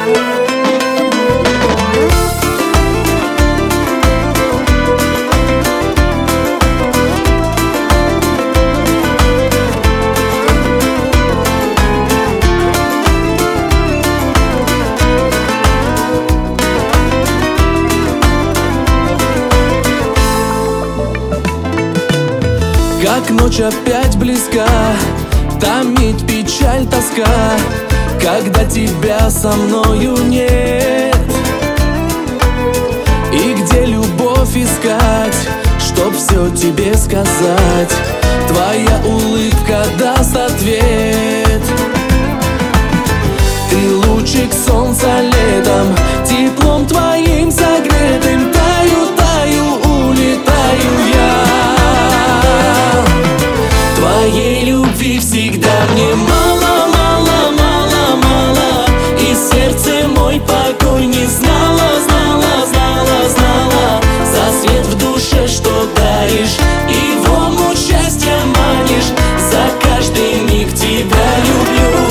Как ночь опять близка, томит печаль, тоска, когда тебя со мною нет. И где любовь искать, чтоб все тебе сказать? Твоя улыбка даст ответ. Ты лучик солнца летом, теплом твоим согретым. Таю, таю, улетаю я. Твоей любви всегда мне мало, мало, мало, мало. И сердце мой покой не знала, знала, знала, знала. За свет в душе, что даришь, и в омут счастья манишь. За каждый миг тебя люблю.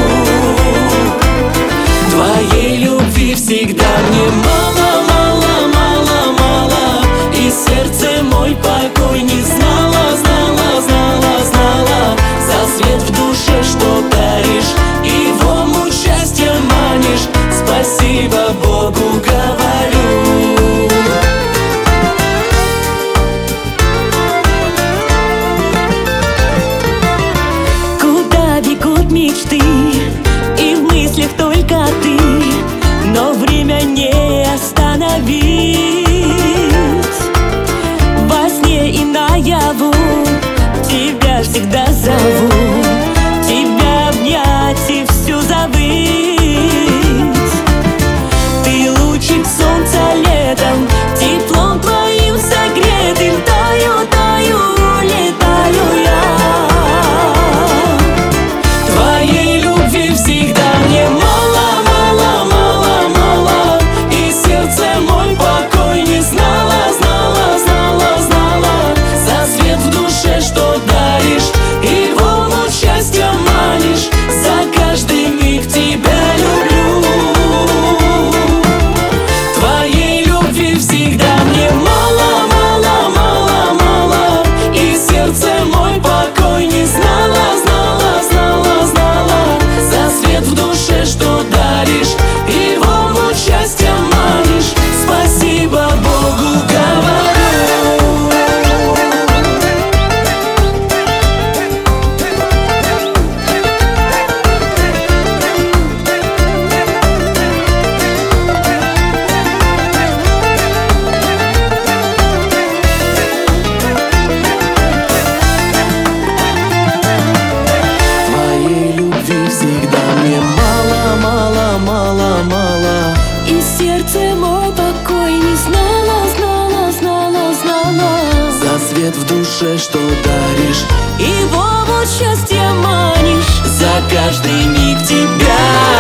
Твоей любви всегда мне мало, мало, мало, мало. И сердце мой покой не знала, знала, знала, знала. За свет в душе, что даришь, и в омут счастья манишь. Спасибо Богу говорю. Куда бегут мечты, и в мыслях только ты, но время не остановить. Во сне и наяву тебя всегда зову, тебя обнять и всю забыть. Ты лучик солнца летом, теплом твоим согретым. Таю, таю, улетаю я. Твоей любви всегда мне мало, мало, мало, мало. И сердце мой покой не знала, знала, знала, знала. За свет в душе, что даришь, и в омут счастья манишь. За каждый миг тебя люблю. Твоей любви всегда мне мало, мало, мало, мало. И сердце мой покой не знала, знала, знала, знала. За свет в душе, что даришь, и в омут счастья манишь. Спасибо Богу говорю. Твоей любви всегда мне мало, мало, мало, мало. И сердце мой покой не знала, знала, знала, знала. За свет в душе, что даришь, И в омут счастья манишь. за каждый миг тебя